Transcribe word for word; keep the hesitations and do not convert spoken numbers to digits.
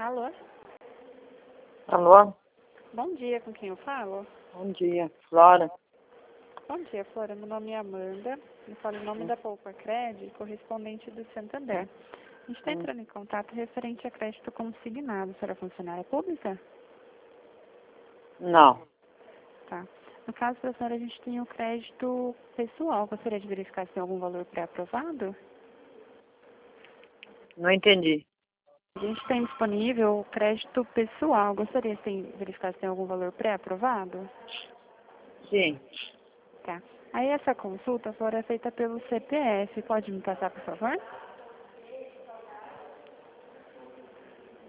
Alô? Alô? Bom dia, com quem eu falo? Bom dia, Flora. Bom dia, Flora. Meu nome é Amanda. Eu falo em nome da Poupa Cred, correspondente do Santander. A gente está Hum. entrando em contato referente a crédito consignado. A senhora é funcionária pública? Não. Tá. No caso da senhora, a gente tem o crédito pessoal. Gostaria de verificar se tem algum valor pré-aprovado? Não entendi. A gente tem disponível o crédito pessoal. Gostaria de verificar se tem algum valor pré-aprovado? Sim. Tá. Aí essa consulta, Flora, é feita pelo C P F. Pode me passar, por favor?